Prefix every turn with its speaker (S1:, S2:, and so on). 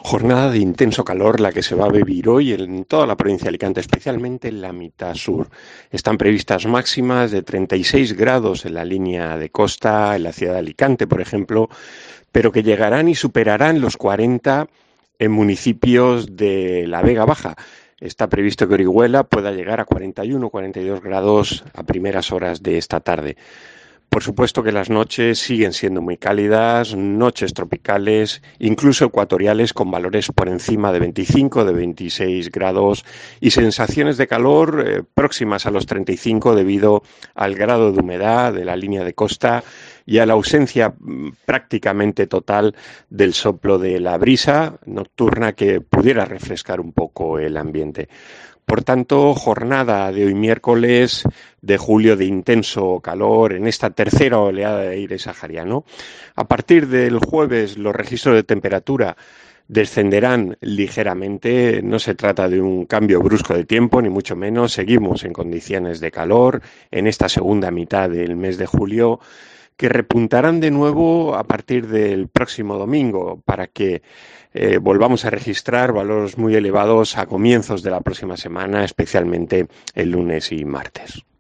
S1: Jornada de intenso calor la que se va a vivir hoy en toda la provincia de Alicante, especialmente en la mitad sur. Están previstas máximas de 36 grados en la línea de costa, en la ciudad de Alicante, por ejemplo, pero que llegarán y superarán los 40 en municipios de la Vega Baja. Está previsto que Orihuela pueda llegar a 41 o 42 grados a primeras horas de esta tarde. Por supuesto que las noches siguen siendo muy cálidas, noches tropicales, incluso ecuatoriales, con valores por encima de 25, de 26 grados y sensaciones de calor próximas a los 35 debido al grado de humedad de la línea de costa y a la ausencia prácticamente total del soplo de la brisa nocturna que pudiera refrescar un poco el ambiente. Por tanto, jornada de hoy miércoles de julio de intenso calor en esta tercera oleada de aire sahariano. A partir del jueves los registros de temperatura descenderán ligeramente. No se trata de un cambio brusco de tiempo, ni mucho menos. Seguimos en condiciones de calor en esta segunda mitad del mes de julio, que repuntarán de nuevo a partir del próximo domingo para que volvamos a registrar valores muy elevados a comienzos de la próxima semana, especialmente el lunes y martes.